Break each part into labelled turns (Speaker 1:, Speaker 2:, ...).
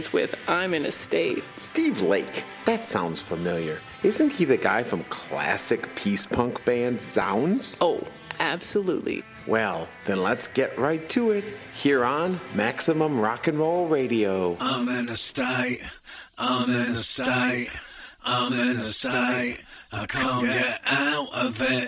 Speaker 1: with I'm in a State.
Speaker 2: Steve Lake. That sounds familiar. Isn't he the guy from classic peace punk band Zounds?
Speaker 1: Oh, absolutely.
Speaker 2: Well, then let's get right to it here on Maximum Rock and Roll Radio.
Speaker 3: I'm in a state. I'm in a state. I'm in a state. I can't get out of it.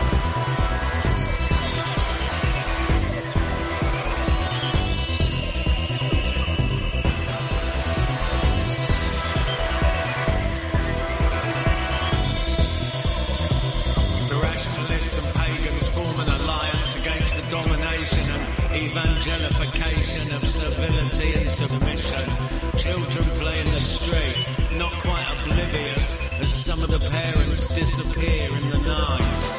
Speaker 4: Domination and evangelification of civility and submission. Children play in the street, not quite oblivious as some of the parents disappear in the night.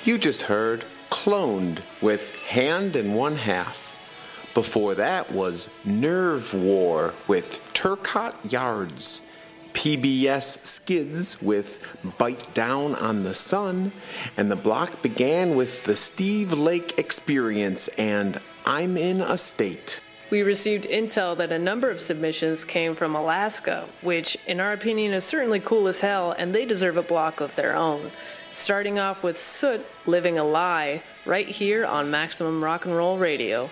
Speaker 2: You just heard Cloned with Hand in One Half. Before that was Nerve War with Turcotte Yards. PBS Skids with Bite Down on the Sun. And the block began with the Steve Lake Experience and I'm in a State.
Speaker 1: We received intel that a number of submissions came from Alaska, which, in our opinion, is certainly cool as hell, and they deserve a block of their own. Starting off with Soot, Living a Lie, right here on Maximum Rock and Roll Radio.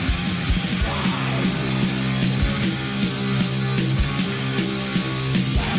Speaker 5: Wow.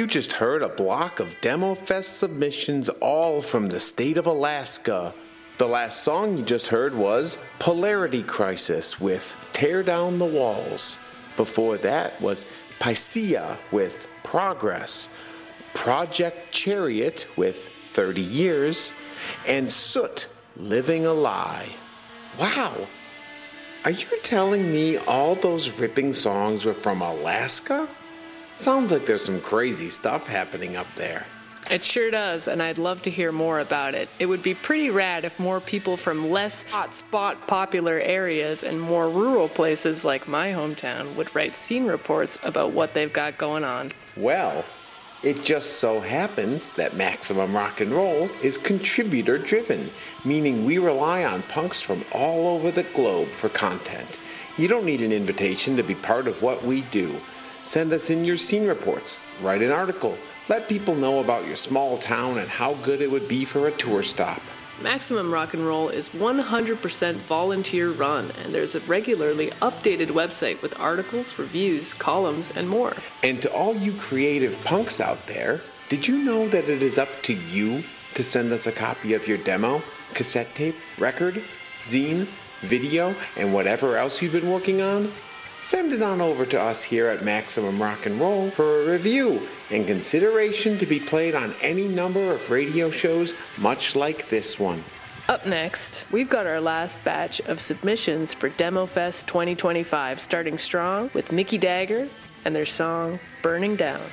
Speaker 2: You just heard a block of DemoFest submissions, all from the state of Alaska. The last song you just heard was Polarity Crisis with Tear Down the Walls. Before that was Pycia with Progress, Project Chariot with 30 Years, and Soot, Living a Lie. Wow! Are you telling me all those ripping songs were from Alaska? Sounds like there's some crazy stuff happening up there.
Speaker 1: It sure does, and I'd love to hear more about it. It would be pretty rad if more people from less hotspot popular areas and more rural places like my hometown would write scene reports about what they've got going on.
Speaker 2: Well, it just so happens that Maximum Rock and Roll is contributor driven, meaning we rely on punks from all over the globe for content. You don't need an invitation to be part of what we do. Send us in your scene reports, write an article, let people know about your small town and how good it would be for a tour stop.
Speaker 1: Maximum Rock and Roll is 100% volunteer run, and there's a regularly updated website with articles, reviews, columns, and more.
Speaker 2: And to all you creative punks out there, did you know that it is up to you to send us a copy of your demo, cassette tape, record, zine, video, and whatever else you've been working on? Send it on over to us here at Maximum Rock and Roll for a review and consideration to be played on any number of radio shows much like this one.
Speaker 1: Up next, we've got our last batch of submissions for DemoFest 2025, starting strong with Mickey Dagger and their song Burning Down.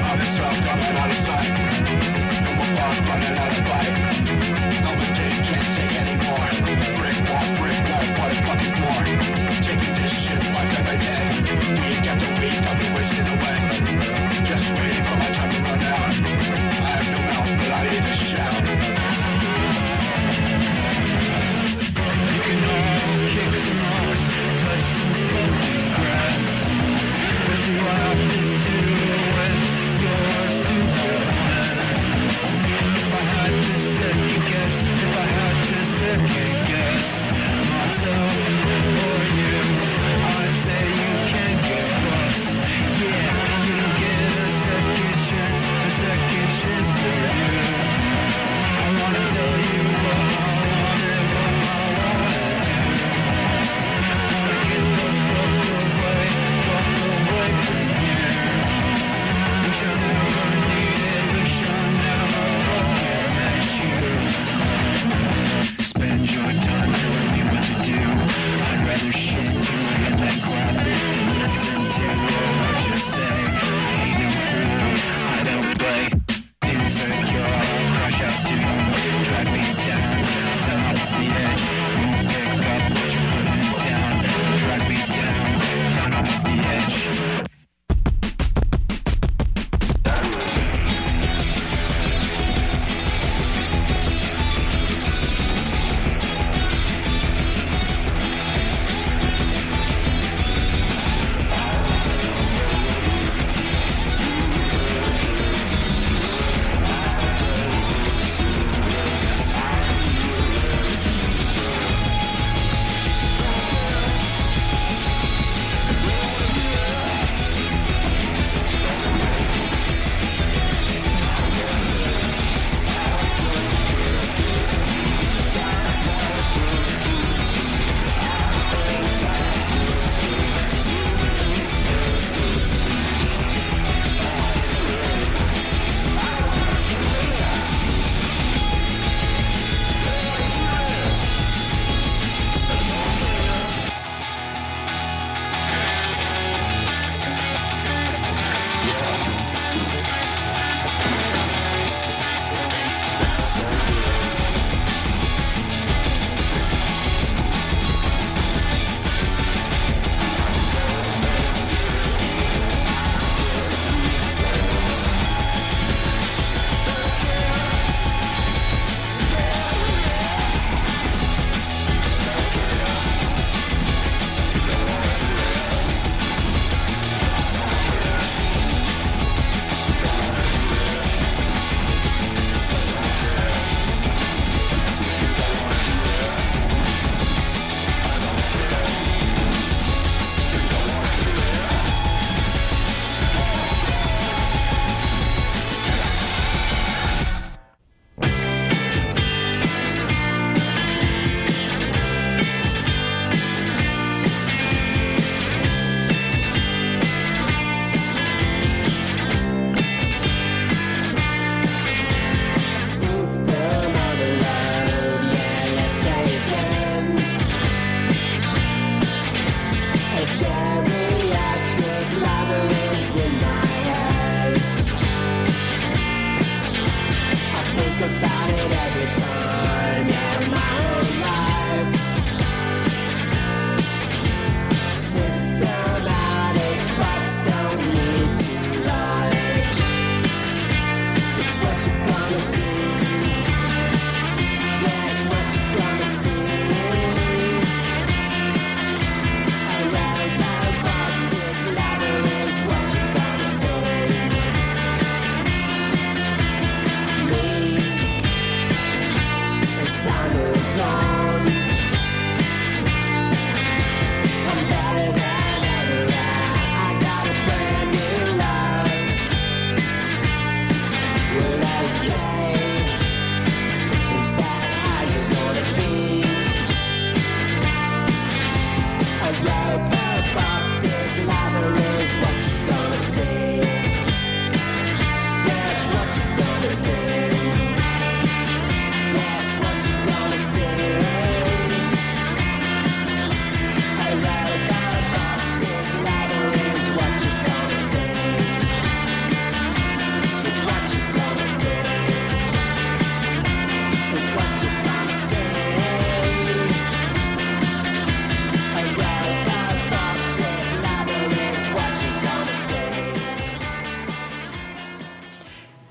Speaker 3: Yeah.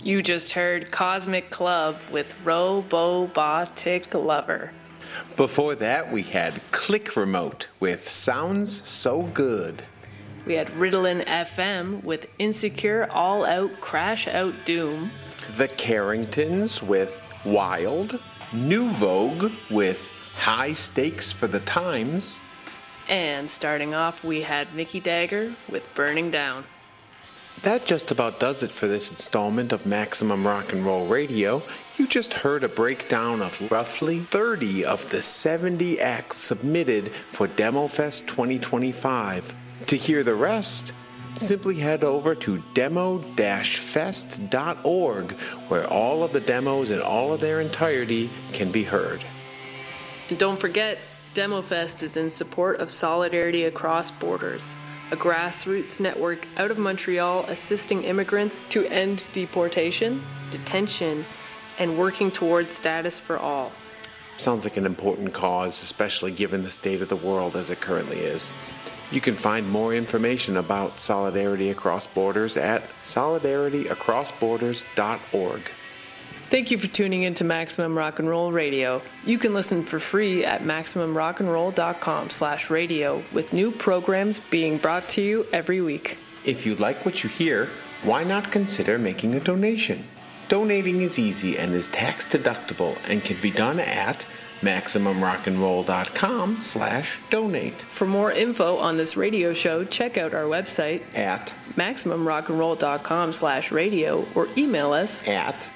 Speaker 1: You just heard Cosmic Club with Robobotic Lover.
Speaker 2: Before that, we had Click Remote with Sounds So Good.
Speaker 1: We had Ritalin FM with Insecure All Out Crash Out Doom.
Speaker 2: The Carringtons with Wild. New Vogue with High Stakes for the Times.
Speaker 1: And starting off, we had Mickey Dagger with Burning Down.
Speaker 2: That just about does it for this installment of Maximum Rock and Roll Radio. You just heard a breakdown of roughly 30 of the 70 acts submitted for DemoFest 2025. To hear the rest, simply head over to demo-fest.org, where all of the demos in all of their entirety can be heard.
Speaker 1: And don't forget, DemoFest is in support of Solidarity Across Borders, a grassroots network out of Montreal assisting immigrants to end deportation, detention, and working towards status for all.
Speaker 2: Sounds like an important cause, especially given the state of the world as it currently is. You can find more information about Solidarity Across Borders at solidarityacrossborders.org.
Speaker 1: Thank you for tuning in to Maximum Rock and Roll Radio. You can listen for free at MaximumRockandRoll.com/radio with new programs being brought to you every week.
Speaker 2: If you like what you hear, why not consider making a donation? Donating is easy and is tax deductible and can be done at MaximumRockandRoll.com/donate.
Speaker 1: For more info on this radio show, check out our website
Speaker 2: at
Speaker 1: MaximumRockandRoll.com/radio or email us
Speaker 2: at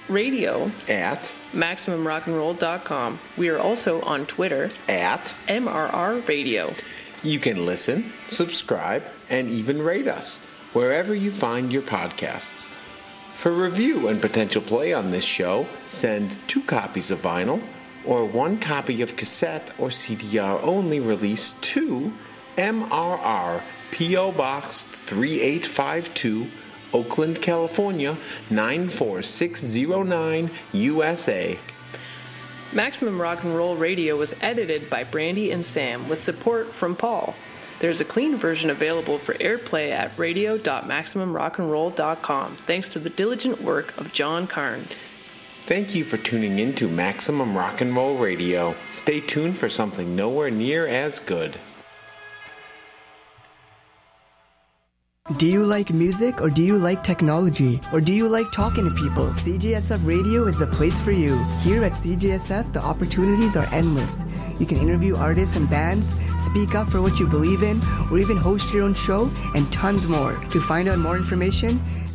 Speaker 1: radio@MaximumRockandRoll.com. We are also on Twitter
Speaker 2: at
Speaker 1: MRR Radio.
Speaker 2: You can listen, subscribe, and even rate us wherever you find your podcasts. For review and potential play on this show, send 2 copies of vinyl or 1 copy of cassette or CDR only release to MRR P.O. Box 3852, Oakland, California 94609, USA.
Speaker 1: Maximum Rock and Roll Radio was edited by Brandy and Sam with support from Paul. There's a clean version available for airplay at radio.maximumrockandroll.com, thanks to the diligent work of John Carnes.
Speaker 2: Thank you for tuning in to Maximum Rock and Roll Radio. Stay tuned for something nowhere near as good.
Speaker 5: Do you like music, or do you like technology, or do you like talking to people? CJSF Radio is the place for you. Here at CJSF, the opportunities are endless. You can interview artists and bands, speak up for what you believe in, or even host your own show, and tons more. To find out more information,